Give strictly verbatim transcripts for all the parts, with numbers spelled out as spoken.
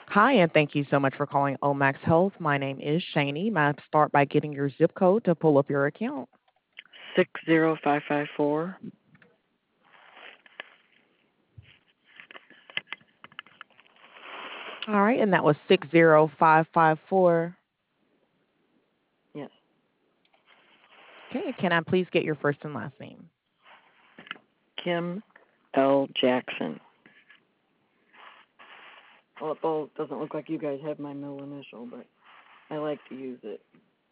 Hi, and thank you so much for calling Omax Health. My name is Shani. May I start by getting your zip code to pull up your account? Six zero five five four. All right, and that was six zero five five four. Yes. Okay, can I please get your first and last name? Kim L. Jackson. Although it doesn't look like you guys have my middle initial, but I like to use it.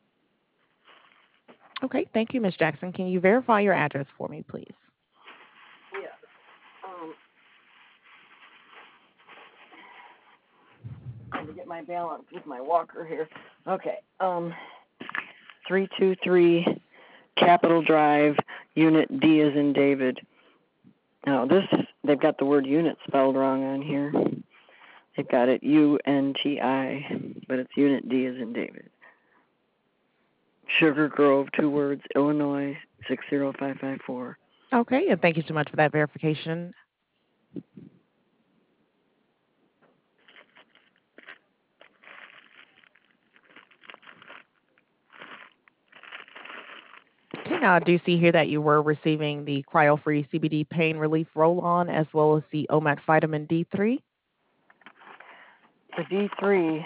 Okay, thank you, Miss Jackson. Can you verify your address for me, please? Yes. Um, trying to get my balance with my walker here. Okay. Um, three two three Capitol Drive, Unit D as in David. Now this, they've got the word unit spelled wrong on here. They've got it U N T I, but it's Unit D as in David. Sugar Grove, two words, Illinois, six zero five five four. Okay, and thank you so much for that verification. Okay, now I do see here that you were receiving the cryo-free C B D pain relief roll-on as well as the Omax vitamin D three. The D three,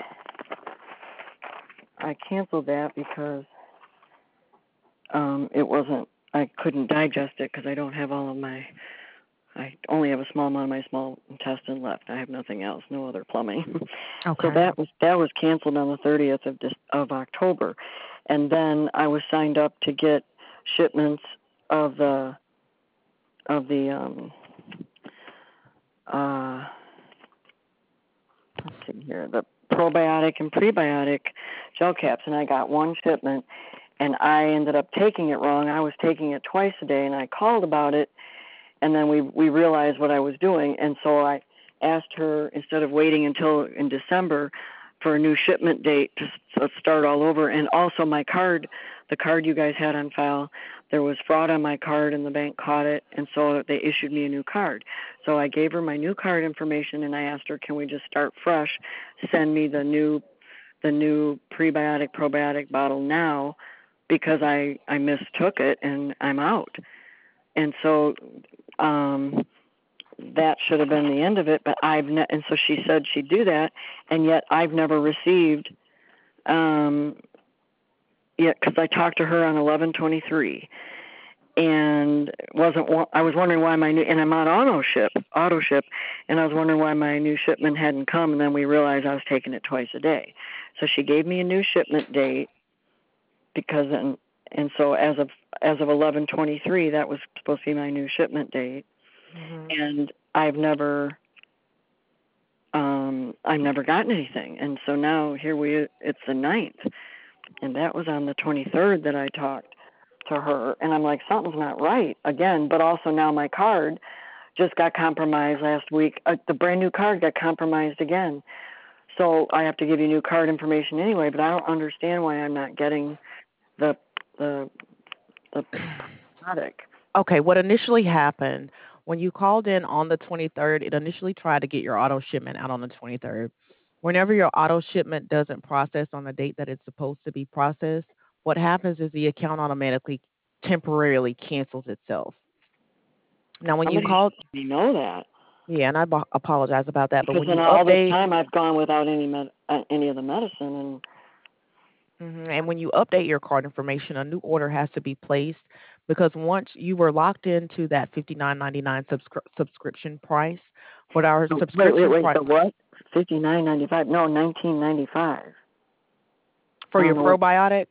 I canceled that because um, it wasn't, I couldn't digest it because I don't have all of my, I only have a small amount of my small intestine left. I have nothing else, no other plumbing. So Okay. that was that was canceled on the thirtieth of this, of October, and then I was signed up to get shipments of the of the um uh let's see here, the probiotic and prebiotic gel caps, and I got one shipment, and I ended up taking it wrong. I was taking it twice a day, and I called about it, and then we we realized what I was doing, and so I asked her, instead of waiting until in December for a new shipment date, to s- start all over. And also my card, the card you guys had on file, there was fraud on my card, and the bank caught it, and so they issued me a new card. So I gave her my new card information, and I asked her, can we just start fresh, send me the new the new prebiotic probiotic bottle now, because I I mistook it and I'm out. And so um that should have been the end of it, but I've ne- and so she said she'd do that, and yet I've never received um yet, because I talked to her on eleven twenty-three, and wasn't I was wondering why my new, and I'm on auto ship auto ship and I was wondering why my new shipment hadn't come, and then we realized I was taking it twice a day. So she gave me a new shipment date, because and and so as of as of eleven twenty-three, that was supposed to be my new shipment date, Mm-hmm. and I've never um I've never gotten anything. And so now here we it's the ninth, and that was on the twenty-third that I talked to her, and I'm like, something's not right again. But also now my card just got compromised last week. Uh, the brand new card got compromised again, so I have to give you new card information anyway. But I don't understand why I'm not getting the the the product. Okay, what initially happened when you called in on the twenty-third, it initially tried to get your auto shipment out on the twenty-third. Whenever your auto shipment doesn't process on the date that it's supposed to be processed, what happens is the account automatically temporarily cancels itself. Now, when you Somebody called, should let me know that, yeah, and I bo- apologize about that, but because when in you all this update, time I've gone without any med- uh, any of the medicine, and mhm, and when you update your card information, a new order has to be placed because once you were locked into that fifty-nine ninety-nine subscri- subscription price, what our oh, wait wait subscription wait price the what? Fifty nine ninety five? No, nineteen ninety five. for I your don't know what. probiotic,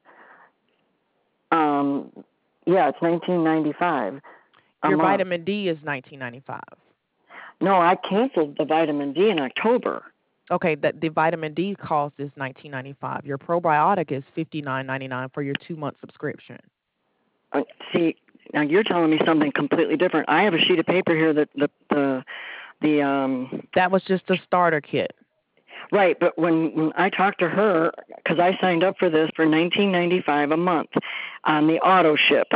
Um, yeah, it's nineteen ninety five a your month. vitamin D is nineteen ninety-five. No, I canceled the vitamin D in October. Okay, that the vitamin D cost is nineteen ninety-five. Your probiotic is fifty-nine ninety-nine for your two month subscription. Uh, see, now you're telling me something completely different. I have a sheet of paper here that the the the um That was just a starter kit. right, but when, when I talked to her, because I signed up for this for nineteen ninety five a month on the auto ship,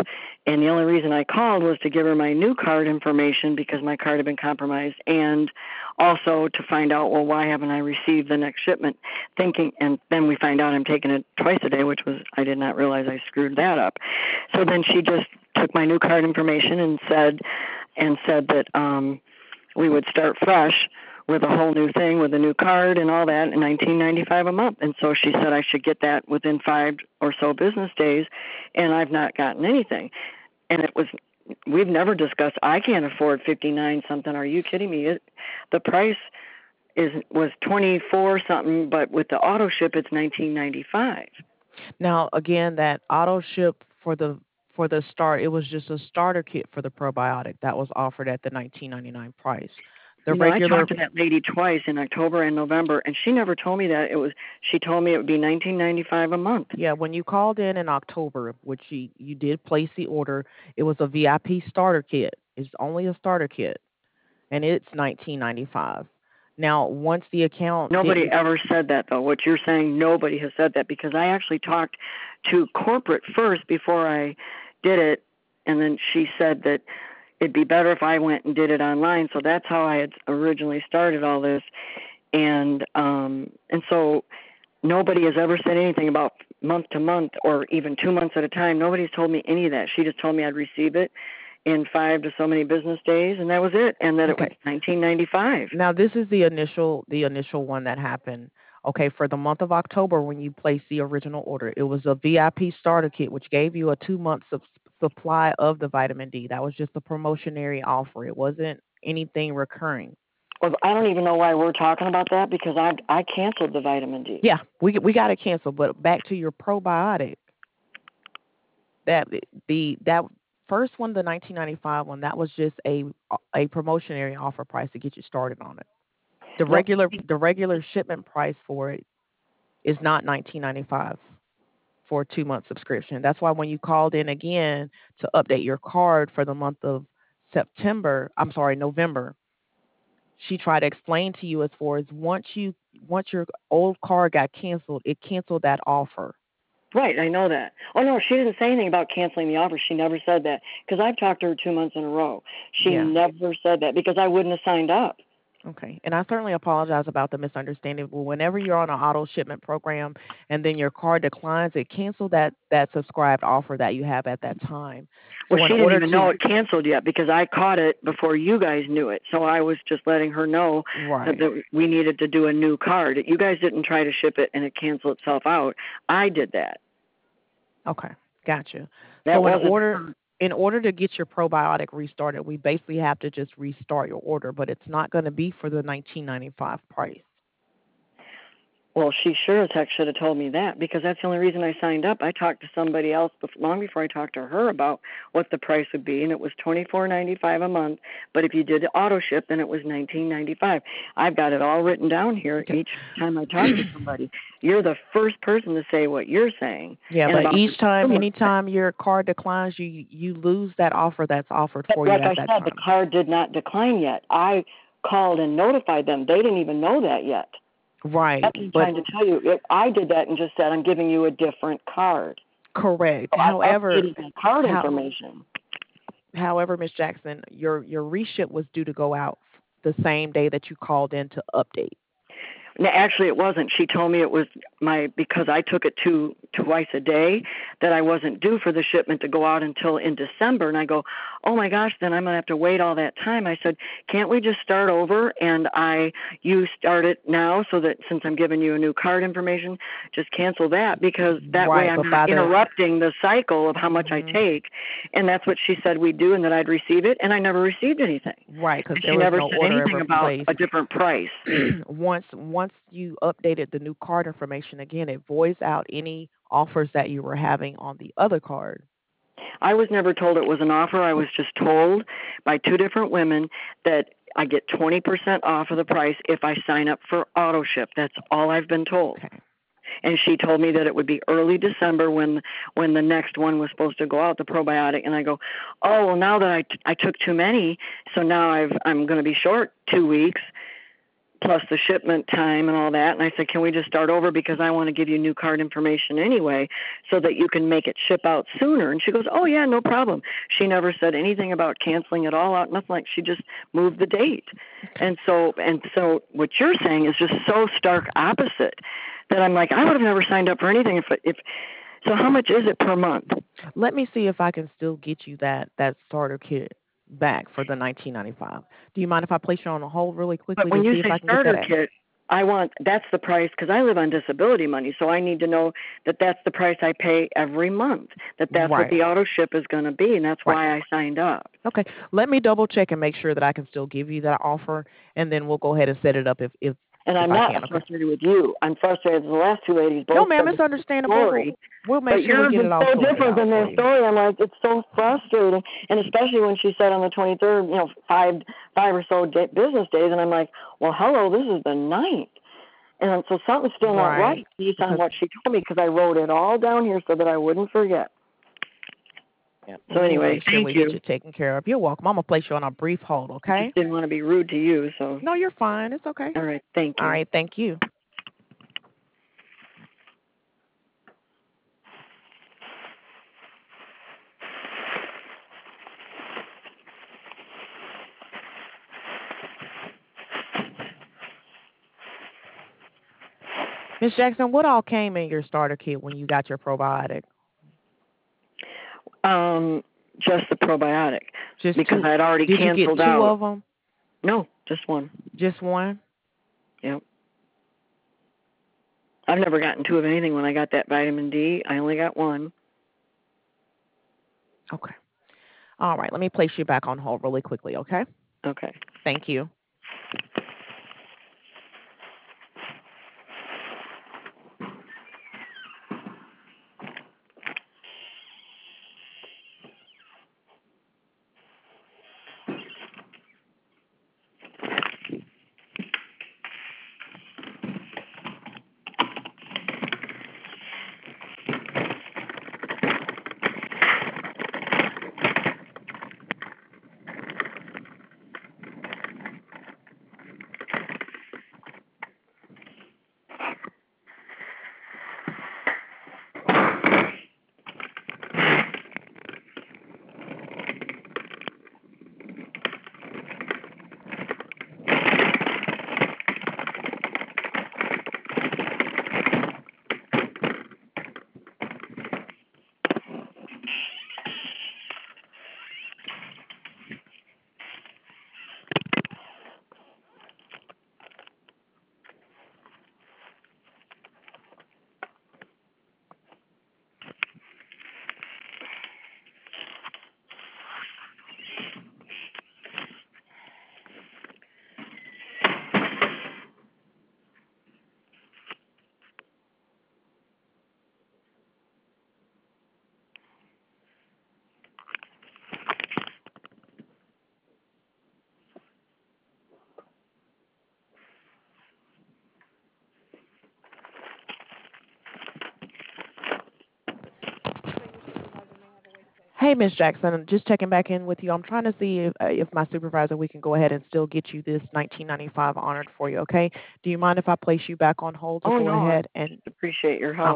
And the only reason I called was to give her my new card information because my card had been compromised, and also to find out, well, why haven't I received the next shipment? Thinking, and then we find out I'm taking it twice a day, which was, I did not realize I screwed that up. So then she just took my new card information and said, and said that um, we would start fresh with a whole new thing, with a new card and all that, and nineteen ninety-five a month. And so she said I should get that within five or so business days, and I've not gotten anything. And it was, we've never discussed, I can't afford fifty-nine something. Are you kidding me? It, the price is was twenty-four something, but with the auto ship, it's nineteen ninety-five. Now, again, that auto ship for the for the start, it was just a starter kit for the probiotic that was offered at the nineteen ninety-nine price. The You know, I regular talked to that lady twice in October and November, and she never told me that. It was, she told me it would be nineteen ninety-five a month. Yeah, when you called in in October, which you, you did place the order, it was a V I P starter kit. It's only a starter kit, and it's nineteen ninety-five. Now, once the account Nobody didn't, ever said that, though. What you're saying, nobody has said that, because I actually talked to corporate first before I did it, and then she said that it'd be better if I went and did it online. So that's how I had originally started all this, and um, and so nobody has ever said anything about month to month or even two months at a time. Nobody's told me any of that. She just told me I'd receive it in five to so many business days, and that was it, and that okay. it was nineteen ninety-five. Now, this is the initial the initial one that happened. Okay, for the month of October, when you placed the original order, it was a V I P starter kit, which gave you a two month su- supply of the vitamin D. That was just a promotionary offer. It wasn't anything recurring. Well, I don't even know why we're talking about that, because I I canceled the vitamin D. Yeah, we we got to cancel. But back to your probiotic, that the that first one, the nineteen ninety-five one, that was just a a promotionary offer price to get you started on it. The Nope. regular the regular shipment price for it is not nineteen ninety-five for a two month subscription. That's why when you called in again to update your card for the month of September, I'm sorry, November, she tried to explain to you as far as once you once your old card got canceled, it canceled that offer. Right, I know that. Oh, no, she didn't say anything about canceling the offer. She never said that, because I've talked to her two months in a row. She Yeah. never said that, because I wouldn't have signed up. Okay. And I certainly apologize about the misunderstanding. But whenever you're on an auto shipment program and then your card declines, it cancels that, that subscribed offer that you have at that time. So Well, in she didn't order even know to it canceled yet, because I caught it before you guys knew it. So I was just letting her know that, right. that we needed to do a new card. You guys didn't try to ship it and it canceled itself out. I did that. Okay. Gotcha. That So in wasn't order her. in order to get your probiotic restarted, we basically have to just restart your order, but it's not going to be for the nineteen ninety-five price. Well, she sure as heck should have told me that, because that's the only reason I signed up. I talked to somebody else before, long before I talked to her about what the price would be, and it was twenty-four ninety-five a month. But if you did auto ship, then it was nineteen ninety-five. I've got it all written down here Okay. each time I talk to somebody. You're the first person to say what you're saying. Yeah, And but about each time, the anytime your card declines, you you lose that offer that's offered But for like you at I that said, the time. card did not decline yet. I called and notified them. They didn't even know that yet. Right. That's what I'm But trying to tell you. If I did that and just said, I'm giving you a different card. correct. So I However, updated my card how information. however, Miss Jackson, your your reship was due to go out the same day that you called in to update. No, actually, it wasn't. She told me it was my, because I took it two twice a day, that I wasn't due for the shipment to go out until in December. And I go, oh my gosh, then I'm gonna have to wait all that time. I said, can't we just start over? And I, you start it now, so that since I'm giving you a new card information, just cancel that, because that way Right, I'm but by not the interrupting the cycle of how much I mhm, take. And that's what she said we'd do, and that I'd receive it, and I never received anything. right, because And there she was never no said order anything ever about placed. a different price. once once you updated the new card information again, it voids out any offers that you were having on the other card. I was never told it was an offer. I was just told by two different women that I get twenty percent off of the price if I sign up for auto ship. That's all I've been told. Okay. And she told me that it would be early December when when the next one was supposed to go out, the probiotic. And I go, oh, well, now that I, t- I took too many, so now I've, I'm going to be short two weeks. plus the shipment time and all that. And I said, can we just start over because I want to give you new card information anyway so that you can make it ship out sooner. And she goes, oh, yeah, no problem. She never said anything about canceling it all out, nothing like she just moved the date. And so and so what you're saying is just so stark opposite that I'm like, I would have never signed up for anything if if so how much is it per month? Let me see if I can still get you that that starter kit back for the nineteen ninety-five. Do you mind if I place you on a hold really quickly But to when you see if say I can get starter that? kit, I want that's the price because I live on disability money, so I need to know that that's the price I pay every month. That that's what Right. the auto ship is going to be, and that's Right. why I signed up. Okay. Let me double check and make sure that I can still give you that offer, and then we'll go ahead and set it up if if And if I'm I not can. Okay. frustrated with you. I'm frustrated with the last two ladies. No, Both ma'am, said it's the same understandable. We'll, story. we'll make But sure we yours get is it all so sorted different out than for their you. story. I'm like, it's so frustrating, and especially when she said on the twenty-third, you know, five five or so day, business days, and I'm like, well, hello, this is the ninth, and so something's still not Right. right based on Because what she told me because I wrote it all down here so that I wouldn't forget. yeah, So we'll anyway, make sure thank we you. get you taken care of. You're welcome. I'm gonna place you on a brief hold. I Okay. just didn't want to be rude to you, so No, you're fine. It's okay. all right, thank All you. right. Thank you. Miss Jackson, what all came in your starter kit when you got your probiotic? Um, just the probiotic Just because two? I had already Did you get canceled two out. of them? No, just one. Just one? Yep. I've never gotten two of anything when I got that vitamin D. I only got one. Okay. All right. Let me place you back on hold really quickly, okay? Okay. Thank you. Hey, Miss Jackson, just checking back in with you. I'm trying to see if, uh, if my supervisor, we can go ahead and still get you this nineteen ninety-five honored for you, okay? Do you mind if I place you back on hold to Oh go no, I ahead and... appreciate your All help.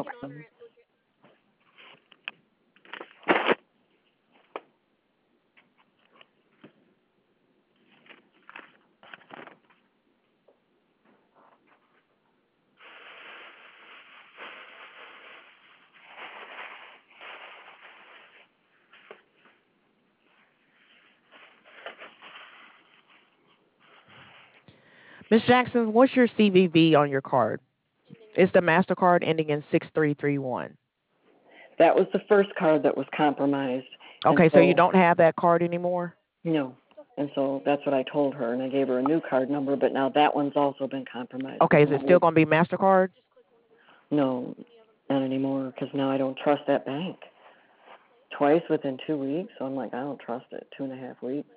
Miss Jackson, what's your C V V on your card? It's the MasterCard ending in six three three one. That was the first card that was compromised. Okay, And so you so, don't have that card anymore? no. And so that's what I told her, and I gave her a new card number, but now that one's also been compromised. Okay, is it still going to be MasterCard? No, not anymore, because now I don't trust that bank. Twice within two weeks, so I'm like, I don't trust it. Two and a half weeks.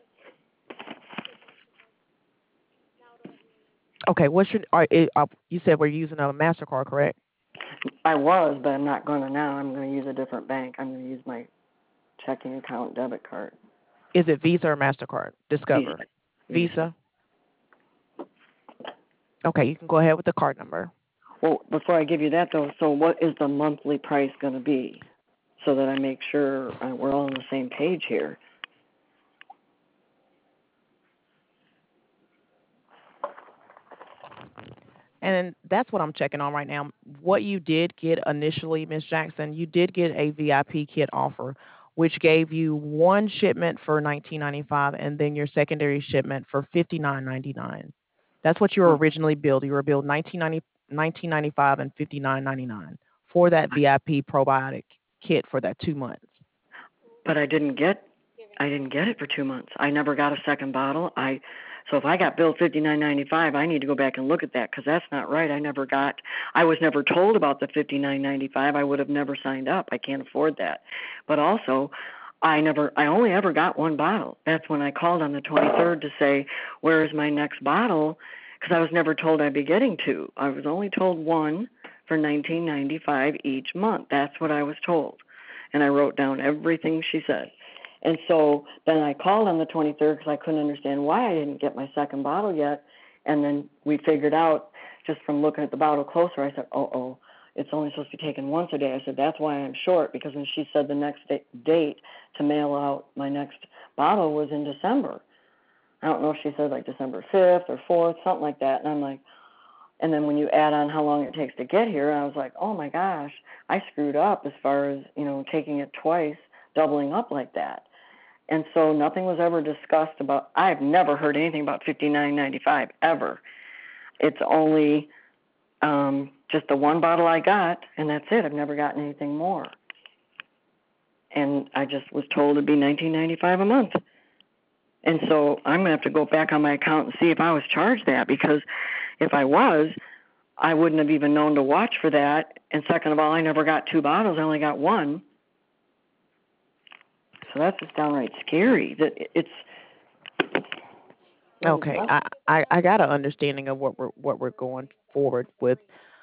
Okay, what's your... Are, uh, you said we're using a MasterCard, correct? I was, but I'm not going to now. I'm going to use a different bank. I'm going to use my checking account debit card. Is it Visa or MasterCard? Discover. Visa. Visa? Okay, you can go ahead with the card number. Well, before I give you that, though, so what is the monthly price going to be so that I make sure uh, we're all on the same page here? And that's what I'm checking on right now. What you did get initially, Miss Jackson, you did get a V I P kit offer, which gave you one shipment for nineteen ninety-five and then your secondary shipment for fifty-nine ninety-nine. That's what you were Oh, originally billed. You were billed nineteen ninety, nineteen ninety-five and fifty-nine ninety-nine for that V I P probiotic kit for that two months. but I didn't get, I didn't get it for two months. I never got a second bottle. I, so if I got billed fifty-nine ninety-five, I need to go back and look at that because that's not right. I never got, I was never told about the fifty-nine ninety-five. I would have never signed up. I can't afford that. But also, I never, I only ever got one bottle. That's when I called on the twenty-third to say, where is my next bottle? Because I was never told I'd be getting two. I was only told one for nineteen ninety-five each month. That's what I was told. And I wrote down everything she said. And so then I called on the twenty-third because I couldn't understand why I didn't get my second bottle yet. And then we figured out just from looking at the bottle closer, I said, oh, oh, it's only supposed to be taken once a day. I said, that's why I'm short, because when she said the next date to mail out my next bottle was in December. I don't know if she said like December fifth or fourth, something like that. And I'm like, and then when you add on how long it takes to get here, I was like, oh my gosh, I screwed up as far as, you know, taking it twice, doubling up like that. And so nothing was ever discussed about, I've never heard anything about fifty-nine ninety-five ever. It's only um, just the one bottle I got, and that's it. I've never gotten anything more. And I just was told it'd be nineteen ninety-five a month. And so I'm going to have to go back on my account and see if I was charged that, because if I was, I wouldn't have even known to watch for that. And second of all, I never got two bottles. I only got one. So that's just downright scary. That it's Okay, I, I, I got an understanding of what we're what we're going forward with.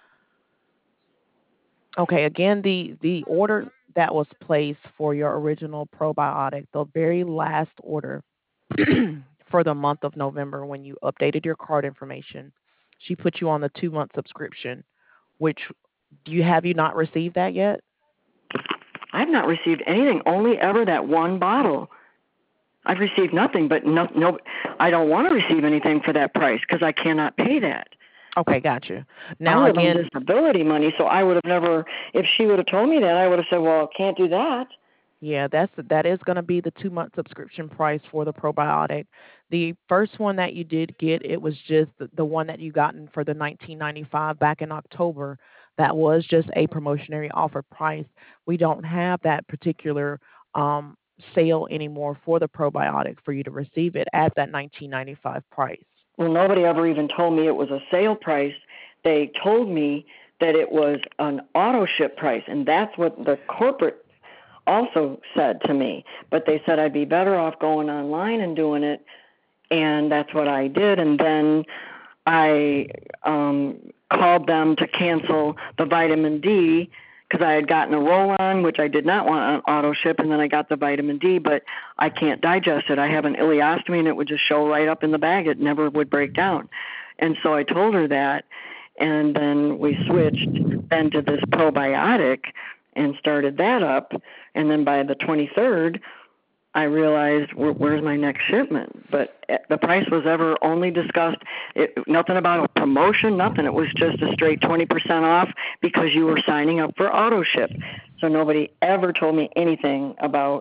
Okay, again, the the order that was placed for your original probiotic, the very last order for the month of November when you updated your card information, she put you on the two month subscription, which do you have you not received that yet? I've not received anything. Only ever that one bottle. I've received nothing, but no, no, I don't want to receive anything for that price because I cannot pay that. Okay, gotcha. I Now live on again, disability money, so I would have never, if she would have told me that, I would have said, well, can't do that. yeah, that's that is going to be the two month subscription price for the probiotic. The first one that you did get, it was just the, the one that you gotten for the nineteen ninety-five back in October. That was just a promotionary offer price. We don't have that particular um, sale anymore for the probiotic for you to receive it at that nineteen ninety-five price. Well, nobody ever even told me it was a sale price. They told me that it was an auto ship price, and that's what the corporate also said to me. But they said I'd be better off going online and doing it, and that's what I did. And then I um, called them to cancel the vitamin D because I had gotten a roll-on, which I did not want on auto ship, and then I got the vitamin D, but I can't digest it. I have an ileostomy, and it would just show right up in the bag. It never would break down. And so I told her that, and then we switched then to this probiotic and started that up, and then by the twenty-third, I realized where, where's my next shipment. But the price was ever only discussed, it, nothing about a promotion, nothing. It was just a straight twenty percent off because you were signing up for auto ship. So nobody ever told me anything about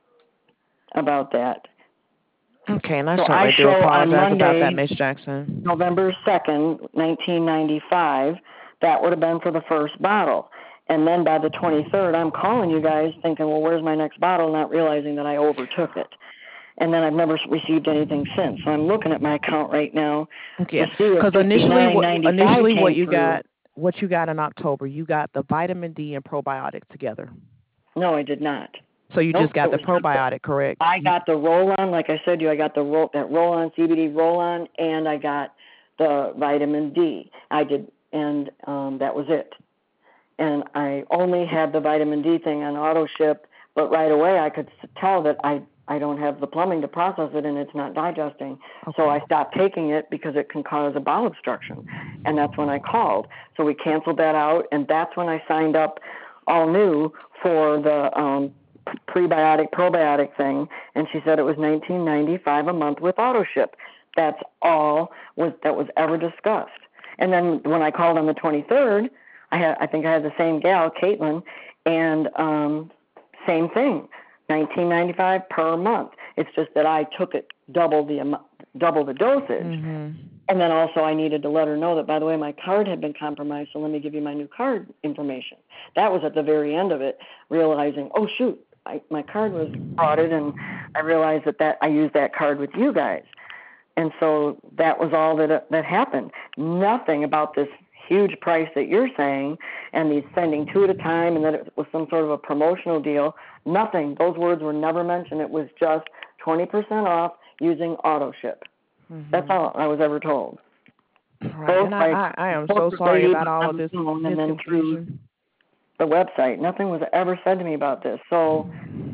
about that. Okay, and I So certainly I do show on apologize about that, Monday, Miss Jackson. November second, nineteen ninety-five, that would have been for the first bottle. And then by the twenty-third, I'm calling you guys thinking, well, where's my next bottle, not realizing that I overtook it. And then I've never received anything since. So I'm looking at my account right now Okay, to see if because initially, fifty-nine what ninety-five initially what came you through. got, what you got in October, you got the vitamin D and probiotic together. No, I did not. So you just Nope, got it the was just the, probiotic, correct? I You, got the roll-on, like I said to you, I got the roll, that roll-on, C B D roll-on, and I got the vitamin D. I did, and um, that was it. And I only had the vitamin D thing on auto ship, but right away I could tell that I I don't have the plumbing to process it, and it's not digesting. Okay. So I stopped taking it because it can cause a bowel obstruction, and that's when I called. So we canceled that out, and that's when I signed up all new for the um, prebiotic, probiotic thing, and she said it was nineteen ninety-five a month with auto ship. That's all was that was ever discussed. And then when I called on the twenty-third, I had I think I had the same gal, Caitlin, and um, same thing, nineteen ninety-five per month. It's just that I took it double the amount, double the dosage. Mm-hmm. And then also I needed to let her know that, by the way, my card had been compromised, so let me give you my new card information. That was at the very end of it, realizing, oh, shoot, I, my card was frauded, and I realized that, that I used that card with you guys. And so that was all that that happened. Nothing about this huge price that you're saying and these sending two at a time and that it was some sort of a promotional deal. Nothing. Those words were never mentioned. It was just twenty percent off using auto ship. Mm-hmm. That's all I was ever told. Right. Both and I, I, I am so sorry about all of this, this and then confusion. Through the website. Nothing was ever said to me about this. So,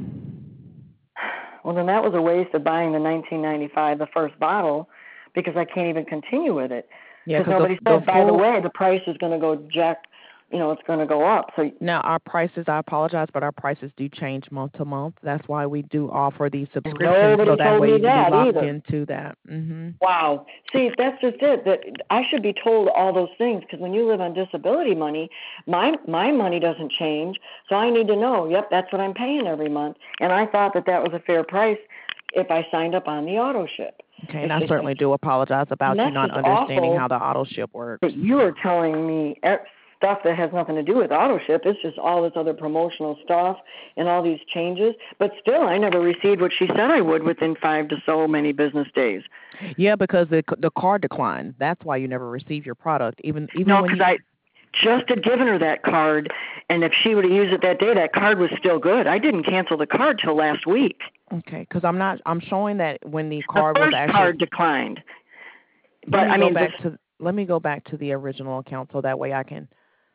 well, then that was a waste of buying the nineteen ninety-five, the first bottle, because I can't even continue with it. Yeah, because nobody the, said, the by full, the way, the price is going to go jack, you know, it's going to go up. So now our prices, I apologize, but our prices do change month to month. That's why we do offer these subscriptions, so that way you can be locked either. into that. Mm-hmm. Wow. See, that's just it. That I should be told all those things, because when you live on disability money, my my money doesn't change. So I need to know, yep, that's what I'm paying every month. And I thought that that was a fair price if I signed up on the auto ship. Okay, and I certainly do apologize about you not understanding how the auto ship works. But you are telling me stuff that has nothing to do with auto ship. It's just all this other promotional stuff and all these changes. But still, I never received what she said I would within five to so many business days. Yeah, because the the card declined. That's why you never received your product. Even even no, when you. I just had given her that card, and if she would have used it that day, that card was still good. I didn't cancel the card till last week. Okay, because I'm not. I'm showing that when the card the first was actually card declined. But let me I go mean, back this, to let me go back to the original account so that way I can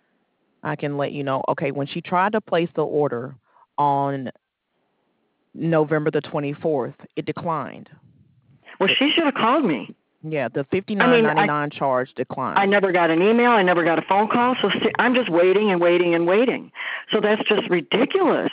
I can let you know. Okay, when she tried to place the order on November the twenty-fourth, it declined. Well, she should have called me. Yeah, the fifty-nine ninety-nine charge declined. I never got an email. I never got a phone call. So I'm just waiting and waiting and waiting. So that's just ridiculous.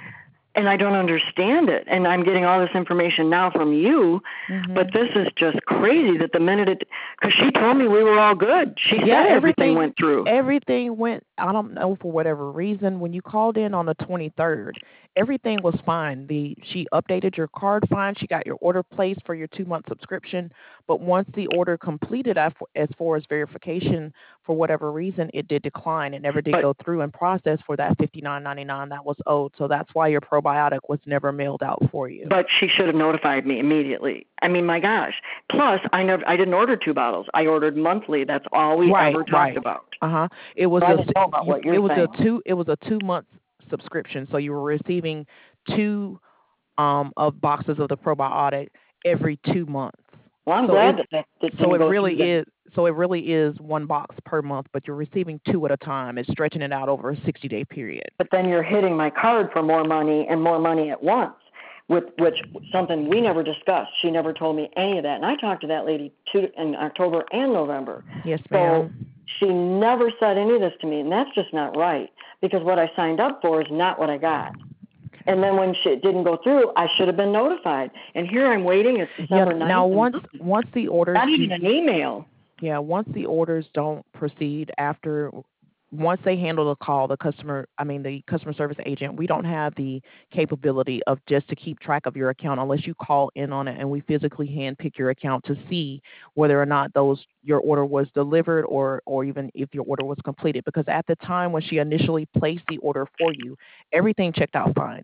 And I don't understand it. And I'm getting all this information now from you. Mm-hmm. But this is just crazy that the minute it, because she told me we were all good. She yeah, said everything, everything went through. Everything went, I don't know, for whatever reason. When you called in on the twenty-third, everything was fine. The She updated your card fine. She got your order placed for your two-month subscription. But once the order completed, as far as verification, for whatever reason, it did decline. It never did but, go through and process for that fifty-nine ninety-nine that was owed. So that's why your probiotic was never mailed out for you. But she should have notified me immediately. I mean, my gosh. Plus, I never, I didn't order two bottles. I ordered monthly. That's all we right, ever talked right. about. Uh huh. It was so a, I didn't know about what you're it was saying. a two. It was a two month subscription. So you were receiving two um of boxes of the probiotic every two months. Well, I'm so glad it, that that, that so it really is. So it really is one box per month, but you're receiving two at a time. It's stretching it out over a sixty day period. But then you're hitting my card for more money and more money at once, with which something we never discussed. She never told me any of that. And I talked to that lady two, in October and November. Yes, ma'am. So she never said any of this to me, and that's just not right, because what I signed up for is not what I got. And then when it didn't go through, I should have been notified. And here I'm waiting. It's December ninth. Yeah, now, once once the orders... Not even an email. Yeah, once the orders don't proceed after... Once they handle the call, the customer, I mean, the customer service agent, we don't have the capability of just to keep track of your account unless you call in on it and we physically handpick your account to see whether or not those your order was delivered or or even if your order was completed. Because at the time when she initially placed the order for you, everything checked out fine.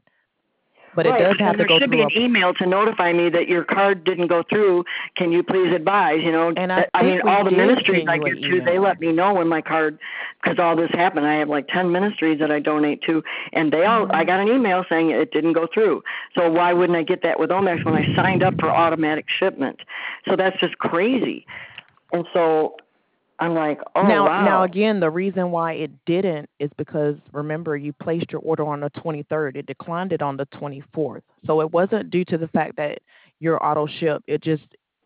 But right. it does have and to go through. There should be an email to notify me that your card didn't go through. Can you please advise? You know, and I, I mean, all the ministries I give to, they email. let me know when my card, because all this happened. I have like ten ministries that I donate to, and they all. Mm-hmm. I got an email saying it didn't go through. So why wouldn't I get that with Omex when I signed up for automatic shipment? So that's just crazy. And so I'm like, oh, Now, now wow. again, the reason why it didn't is because remember you placed your order on the twenty-third. It declined it on the twenty-fourth. So it wasn't due to the fact that your auto ship. It just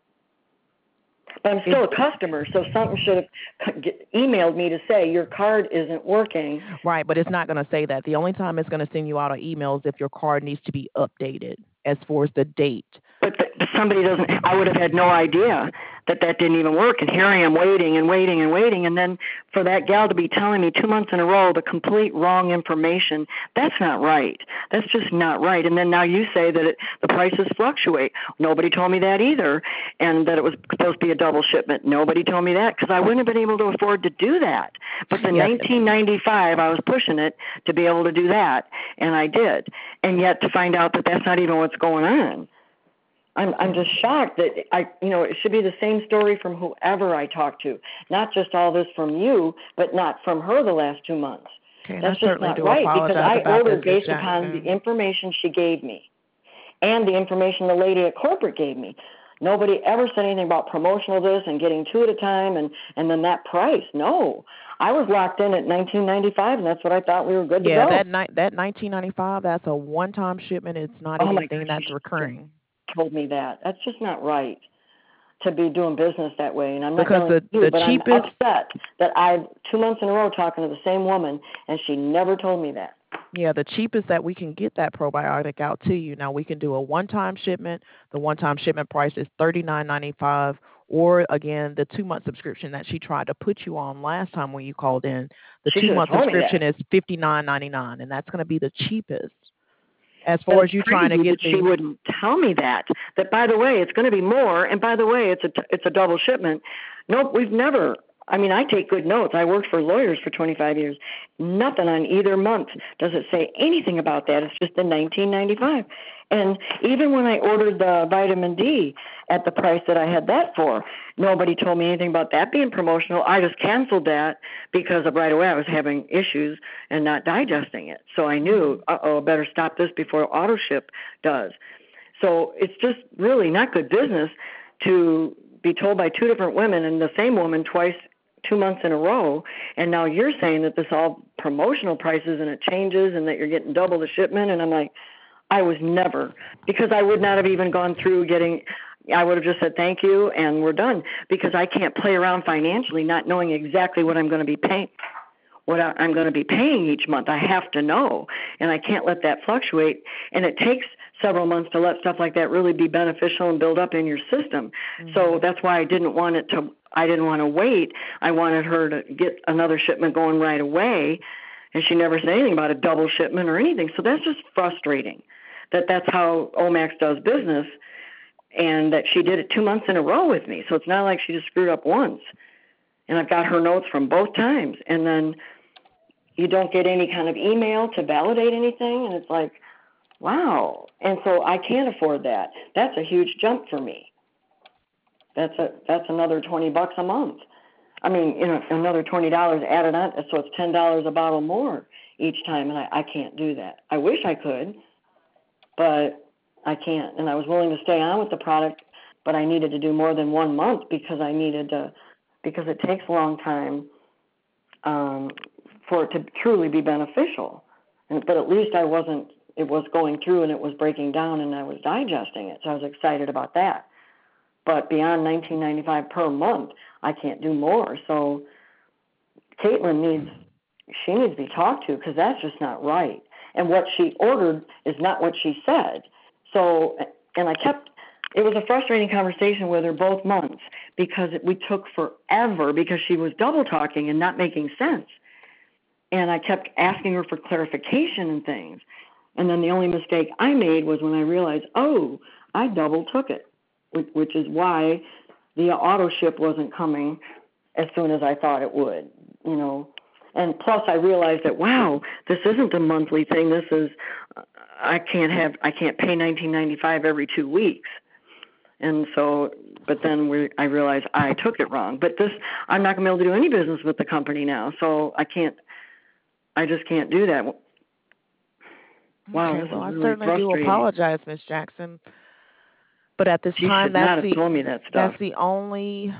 But I'm it still a customer, so something should have emailed me to say your card isn't working. right, but it's not going to say that. The only time it's going to send you out an email is if your card needs to be updated as far as the date. But somebody doesn't, I would have had no idea that that didn't even work. And here I am waiting and waiting and waiting. And then for that gal to be telling me two months in a row the complete wrong information, that's not right. That's just not right. And then now you say that it, the prices fluctuate. Nobody told me that either. And that it was supposed to be a double shipment. Nobody told me that because I wouldn't have been able to afford to do that. But the Yes. nineteen ninety-five, I was pushing it to be able to do that. And I did. And yet to find out that that's not even what's going on. I'm I'm just shocked that I you know it should be the same story from whoever I talk to, not just all this from you, but not from her the last two months. Okay, and That's I just certainly not do right because apologize I about ordered this, Miz based upon the Jackson. information she gave me and the information the lady at corporate gave me. Nobody ever said anything about promotional this and getting two at a time and and then that price. No, I was locked in at nineteen ninety-five, and that's what I thought we were good Yeah, to go. that ni- that nineteen ninety-five. That's a one-time shipment. It's not Oh my anything gosh, that's you recurring. told me that. That's just not right to be doing business that way. And I'm not Because yelling the at you, the but I'm cheapest. upset that I've two months in a row talking to the same woman, and she never told me that. Yeah, the cheapest that we can get that probiotic out to you. Now we can do a one-time shipment. The one-time shipment price is thirty-nine ninety-five, or again, the two-month subscription that she tried to put you on last time when you called in. The She should have two-month told me subscription that. is fifty-nine ninety-nine, and that's going to be the cheapest. As But far it's as you trying to crazy get that she the wouldn't tell me that. That by the way, it's going to be more, and by the way, it's a it's a double shipment. Nope, we've never. I mean, I take good notes. I worked for lawyers for twenty-five years. Nothing on either month does it say anything about that. It's just the nineteen ninety-five. And even when I ordered the vitamin D at the price that I had that for, nobody told me anything about that being promotional. I just canceled that because of right away I was having issues and not digesting it. So I knew, uh-oh, I better stop this before auto ship does. So it's just really not good business to be told by two different women and the same woman twice, two months in a row, and now you're saying that this all promotional prices and it changes and that you're getting double the shipment. And I'm like, I was never, because I would not have even gone through getting, I would have just said thank you and we're done, because I can't play around financially not knowing exactly what I'm going to be paying, what I'm going to be paying each month. I have to know, and I can't let that fluctuate. And it takes several months to let stuff like that really be beneficial and build up in your system. Mm-hmm. So that's why I didn't want it to, I didn't want to wait. I wanted her to get another shipment going right away, and she never said anything about a double shipment or anything. So that's just frustrating that that's how Omax does business, and that she did it two months in a row with me. So it's not like she just screwed up once. And I've got her notes from both times. And then you don't get any kind of email to validate anything. And it's like, wow. And so I can't afford that. That's a huge jump for me. That's a that's another twenty bucks a month. I mean, you know, another twenty dollars added on, so it's ten dollars a bottle more each time, and I, I can't do that. I wish I could, but I can't. And I was willing to stay on with the product, but I needed to do more than one month because I needed to, because it takes a long time um, for it to truly be beneficial. And, but at least I wasn't, it was going through and it was breaking down and I was digesting it. So I was excited about that. But beyond nineteen ninety-five per month, I can't do more. So Caitlin needs, she needs to be talked to because that's just not right. And what she ordered is not what she said. So, and I kept, it was a frustrating conversation with her both months because it, we took forever because she was double talking and not making sense. And I kept asking her for clarification and things. And then the only mistake I made was when I realized, oh, I double took it, which, which is why the auto ship wasn't coming as soon as I thought it would, you know. And plus I realized that, wow, this isn't a monthly thing. This is, I can't have, I can't pay nineteen ninety-five every two weeks. And so, but then we, I realized I took it wrong. But this, I'm not going to be able to do any business with the company now. So I can't, I just can't do that. Wow, okay, this well, is I really certainly do frustrating. apologize, Miz Jackson. But at this She time, should that's not have the told me that stuff. that's the only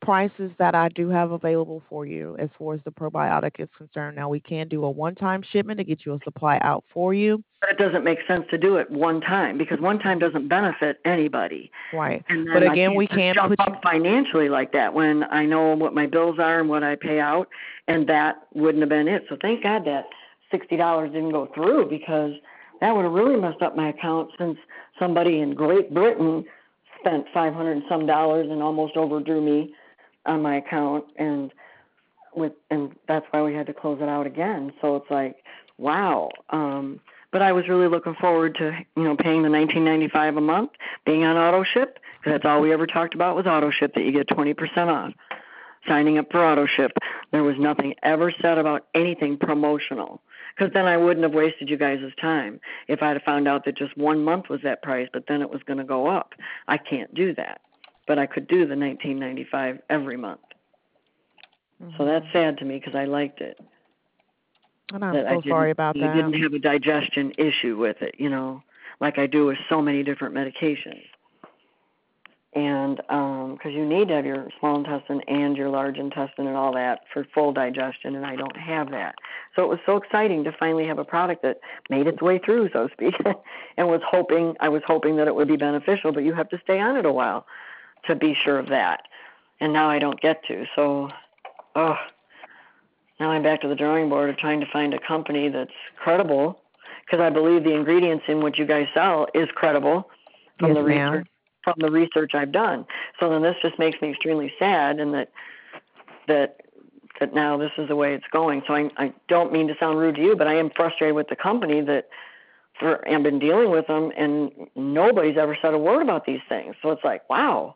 prices that I do have available for you as far as the probiotic is concerned. Now, we can do a one-time shipment to get you a supply out for you. But it doesn't make sense to do it one time because one time doesn't benefit anybody. Right. And But then I again, can't we just can jump put you. up financially like that when I know what my bills are and what I pay out, and that wouldn't have been it. So thank God that sixty dollars didn't go through because that would have really messed up my account since somebody in Great Britain spent five hundred and some dollars and almost overdrew me on my account, and with and that's why we had to close it out again. So it's like, wow. Um, but I was really looking forward to, you know, paying the nineteen ninety-five a month, being on auto ship, because that's all we ever talked about was auto ship, that you get twenty percent off. Signing up for auto ship, there was nothing ever said about anything promotional, because then I wouldn't have wasted you guys' time if I'd have found out that just one month was that price, but then it was going to go up. I can't do that, but I could do the nineteen ninety-five every month. Mm-hmm. So that's sad to me because I liked it. And I'm that so I sorry about you that. didn't have a digestion issue with it, you know, like I do with so many different medications. And because um, you need to have your small intestine and your large intestine and all that for full digestion, and I don't have that. So it was so exciting to finally have a product that made its way through, so to speak, and was hoping I was hoping that it would be beneficial, but you have to stay on it a while to be sure of that. And now I don't get to. So, oh, now I'm back to the drawing board of trying to find a company that's credible, because I believe the ingredients in what you guys sell is credible from Yes, the ma'am. research from the research I've done. So then this just makes me extremely sad, and that that that now this is the way it's going. So I I don't mean to sound rude to you, but I am frustrated with the company that for I've been dealing with them, and nobody's ever said a word about these things. So it's like, wow.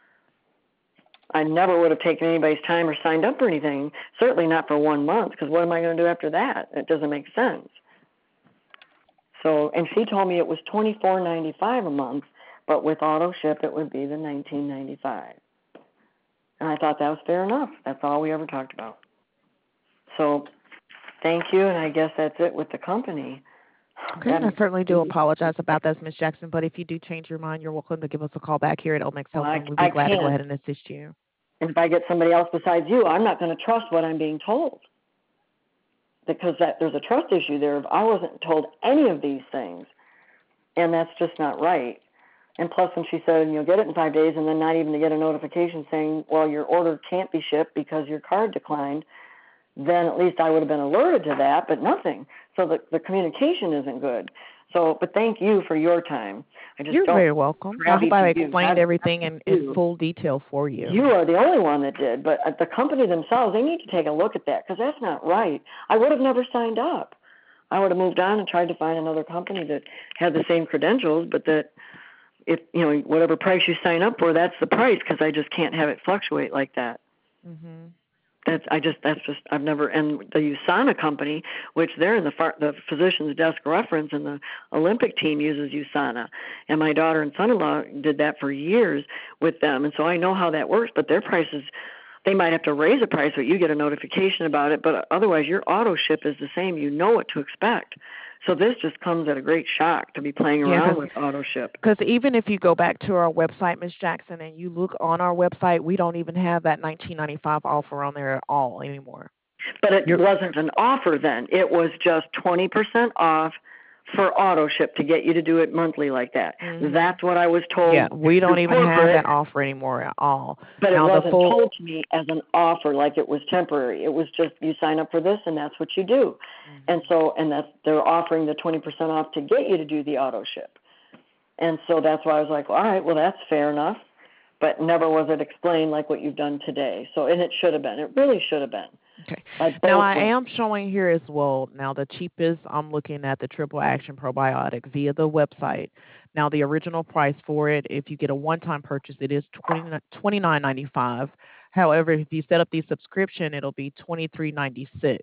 I never would have taken anybody's time or signed up for anything, certainly not for one month, because what am I going to do after that? It doesn't make sense. So, and she told me it was twenty-four ninety-five a month, but with auto ship it would be the nineteen ninety-five. And I thought that was fair enough. That's all we ever talked about. So, thank you, and I guess that's it with the company. Okay, and I certainly do apologize about that, Miz Jackson, but if you do change your mind, you're welcome to give us a call back here at Omex Health, well, and we'll I, be I glad can't. to go ahead and assist you. And if I get somebody else besides you, I'm not going to trust what I'm being told, because that there's a trust issue there. I wasn't told any of these things, and that's just not right. And plus, when she said you'll get it in five days, and then not even to get a notification saying, well, your order can't be shipped because your card declined, then at least I would have been alerted to that, but nothing. So the, the communication isn't good. So, but thank you for your time. I just You're don't very welcome. I hope I explained everything in, in full detail for you. You are the only one that did, but the company themselves, they need to take a look at that, because that's not right. I would have never signed up. I would have moved on and tried to find another company that had the same credentials, but that if, you know, whatever price you sign up for, that's the price, because I just can't have it fluctuate like that. Mm-hmm. That's I just that's just I've never and the USANA company, which they're in the far, the physician's desk reference, and the Olympic team uses USANA, and my daughter and son-in-law did that for years with them, and so I know how that works. But their prices, they might have to raise a price, but you get a notification about it. But otherwise, your auto ship is the same. You know what to expect. So this just comes at a great shock to be playing around yeah, with auto ship. Because even if you go back to our website, Miz Jackson, and you look on our website, we don't even have that nineteen ninety-five offer on there at all anymore. But it You're, wasn't an offer then. It was just twenty percent off for auto ship to get you to do it monthly like that. Mm-hmm. That's what I was told. Yeah, we don't even have that offer anymore at all. But now, it wasn't the full, told to me as an offer, like it was temporary. It was just you sign up for this and that's what you do. Mm-hmm. And so, and that's they're offering the twenty percent off to get you to do the auto ship. And so that's why I was like, all right, well, that's fair enough. But never was it explained like what you've done today. So, and it should have been. It really should have been. Okay. Now, I am showing here as well, now the cheapest, I'm looking at the Triple Action Probiotic via the website. Now, the original price for it, if you get a one-time purchase, it is twenty-nine ninety-five. However, if you set up the subscription, it'll be twenty-three ninety-six.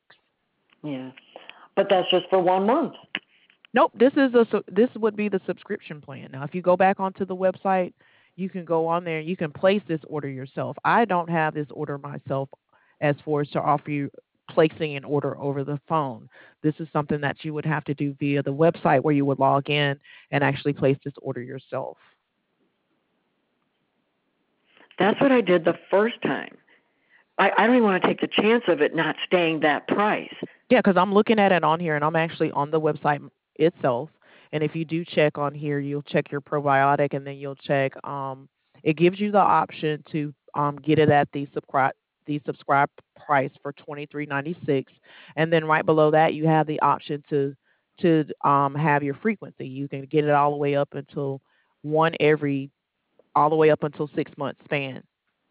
Yeah, but that's just for one month. Nope, this is a this would be the subscription plan. Now, if you go back onto the website, you can go on there. You can place this order yourself. I don't have this order myself as far as to offer you placing an order over the phone. This is something that you would have to do via the website, where you would log in and actually place this order yourself. That's what I did the first time. I, I don't even want to take the chance of it not staying that price. Yeah, because I'm looking at it on here, and I'm actually on the website itself. And if you do check on here, you'll check your probiotic, and then you'll check. Um, it gives you the option to um, get it at the subscribe the subscribe price for twenty three ninety six, and then right below that you have the option to to um, have your frequency. You can get it all the way up until one every all the way up until six months span.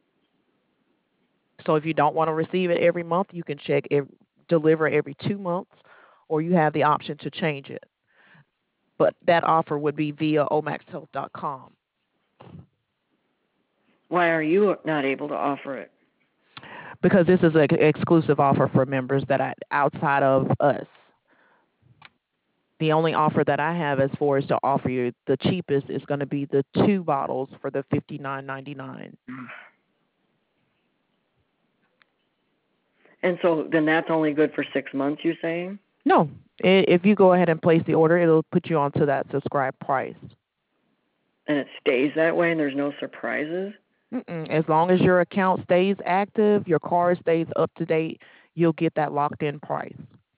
So if you don't want to receive it every month, you can check it, deliver every two months, or you have the option to change it. But that offer would be via omax health dot com. Why are you not able to offer it? Because this is an exclusive offer for members that I, outside of us. The only offer that I have as far as to offer you the cheapest is going to be the two bottles for the fifty-nine ninety-nine. And so then that's only good for six months, you saying? No. If you go ahead and place the order, it'll put you onto that subscribe price. And it stays that way and there's no surprises? Mm-mm. As long as your account stays active, your card stays up to date, you'll get that locked in price.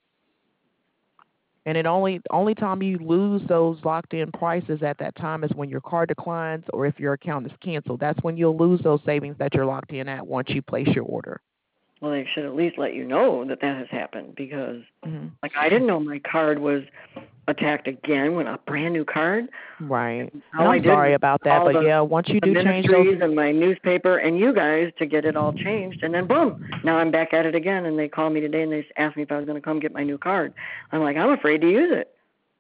And it only only time you lose those locked in prices at that time is when your card declines or if your account is canceled. That's when you'll lose those savings that you're locked in at once you place your order. Well, they should at least let you know that that has happened because, mm-hmm. like, I didn't know my card was attacked again when a brand new card. Right. And All I'm sorry about that, but the, yeah, once you do change those, those, and my newspaper and you guys to get it all changed, and then boom, now I'm back at it again. And they called me today and they asked me if I was going to come get my new card. I'm like, I'm afraid to use it.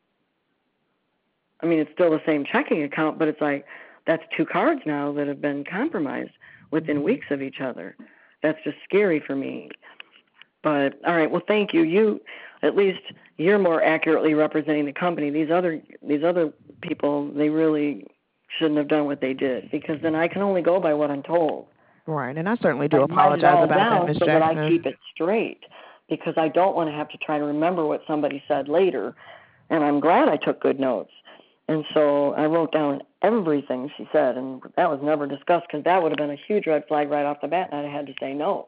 I mean, it's still the same checking account, but it's like that's two cards now that have been compromised within weeks of each other. That's just scary for me. But all right, well, thank you. You, at least, you're more accurately representing the company. These other these other people, they really shouldn't have done what they did because then I can only go by what I'm told. Right, and I certainly do I apologize about that, Miz so Jackson. that I keep it straight because I don't want to have to try to remember what somebody said later. And I'm glad I took good notes. And so I wrote down everything she said, and that was never discussed because that would have been a huge red flag right off the bat, and I'd have had to say no.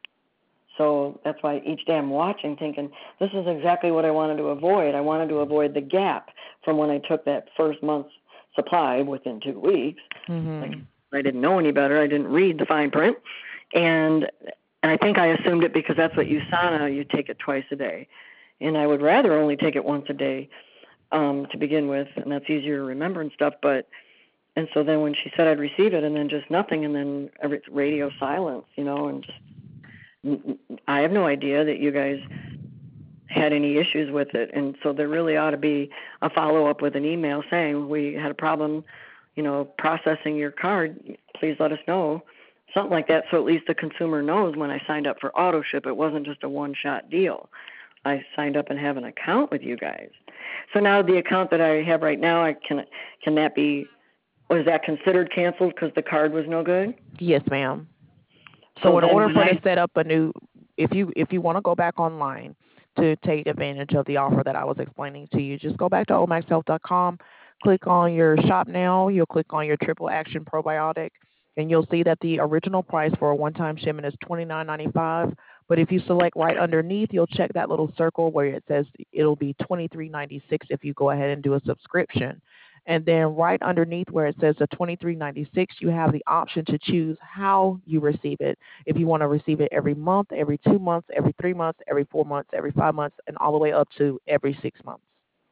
So that's why each day I'm watching thinking, this is exactly what I wanted to avoid. I wanted to avoid the gap from when I took that first month's supply within two weeks. Mm-hmm. Like, I didn't know any better. I didn't read the fine print. And, and I think I assumed it because that's what USANA, you take it twice a day. And I would rather only take it once a day um, to begin with, and that's easier to remember and stuff. But and so then when she said I'd receive it and then just nothing and then every, radio silence, you know, and just I have no idea that you guys had any issues with it. And so there really ought to be a follow-up with an email saying we had a problem, you know, processing your card. Please let us know. Something like that so at least the consumer knows when I signed up for auto ship it wasn't just a one-shot deal. I signed up and have an account with you guys. So now the account that I have right now, I can can that be, was that considered canceled because the card was no good? Yes, ma'am. So, so in order for I, to set up a new, if you if you want to go back online to take advantage of the offer that I was explaining to you, just go back to omax health dot com, click on your shop now, you'll click on your triple action probiotic, and you'll see that the original price for a one-time shipment is twenty-nine ninety-five. But if you select right underneath, you'll check that little circle where it says it'll be twenty-three ninety-six if you go ahead and do a subscription. And then right underneath where it says the twenty-three ninety-six, you have the option to choose how you receive it. If you want to receive it every month, every two months, every three months, every four months, every five months, and all the way up to every six months.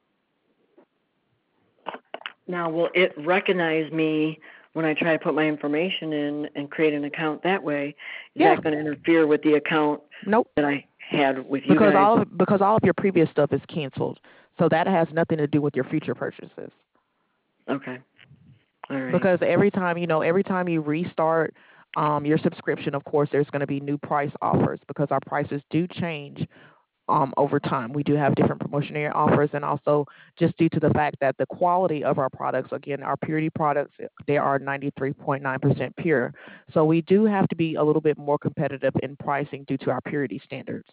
Now, will it recognize me when I try to put my information in and create an account that way? Is yeah. that going to interfere with the account nope. that I had with you because guys? All of, because all of your previous stuff is canceled. So that has nothing to do with your future purchases. Okay. All right. Because every time, you know, every time you restart um, your subscription, of course, there's going to be new price offers because our prices do change um, over time. We do have different promotionary offers, and also just due to the fact that the quality of our products, again, our purity products, they are ninety-three point nine percent pure. So we do have to be a little bit more competitive in pricing due to our purity standards.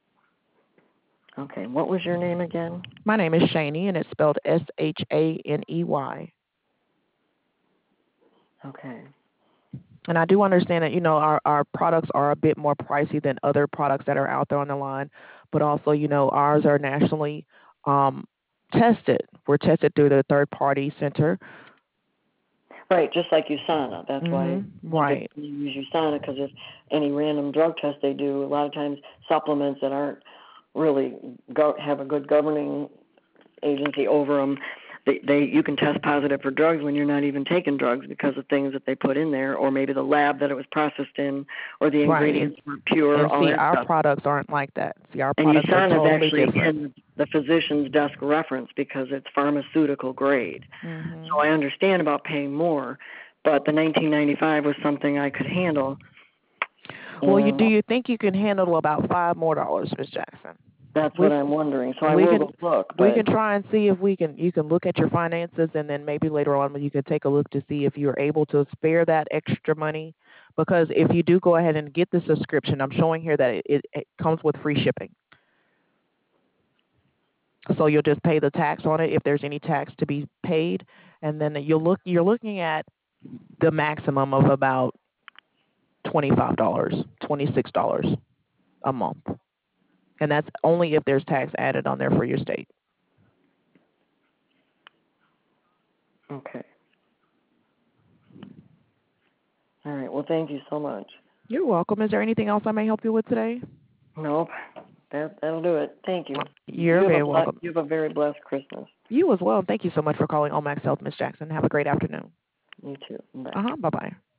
Okay. What was your name again? My name is Shaney, and it's spelled S H A N E Y. Okay. And I do understand that, you know, our, our products are a bit more pricey than other products that are out there on the line, but also, you know, ours are nationally um, tested. We're tested through the third party center. Right, just like USANA. That's why Mm-hmm. you get Right. you use USANA, because if any random drug test they do, a lot of times supplements that aren't really go, have a good governing agency over them, they, they you can test positive for drugs when you're not even taking drugs because of things that they put in there, or maybe the lab that it was processed in, or the Right. And, ingredients weren't pure, and all see, that our stuff. products aren't like that. See, our And products are USANA is totally actually different. in the physician's desk reference because it's pharmaceutical grade. Mm-hmm. So I understand about paying more, but the nineteen ninety-five was something I could handle. Well, you do And you think you can handle about five more dollars, Miss Jackson? that's We what I'm wondering. So I we will can go look, we but can try and see if we can you can look at your finances, and then maybe later on you can take a look to see if you're able to spare that extra money, because if you do go ahead and get the subscription, I'm showing here that it, it, it comes with free shipping. So you'll just pay the tax on it if there's any tax to be paid, and then you'll look you're looking at the maximum of about twenty-five dollars, twenty-six dollars a month. And that's only if there's tax added on there for your state. okay. All right. Well, thank you so much. You're welcome. Is there anything else I may help you with today? Nope. That that'll do it. Thank you. You're You have a very ble- welcome. you have a very blessed Christmas. You as well. Thank you so much for calling Omax Health, Miss Jackson. Have a great afternoon. You too. Bye. Uh huh. Bye bye.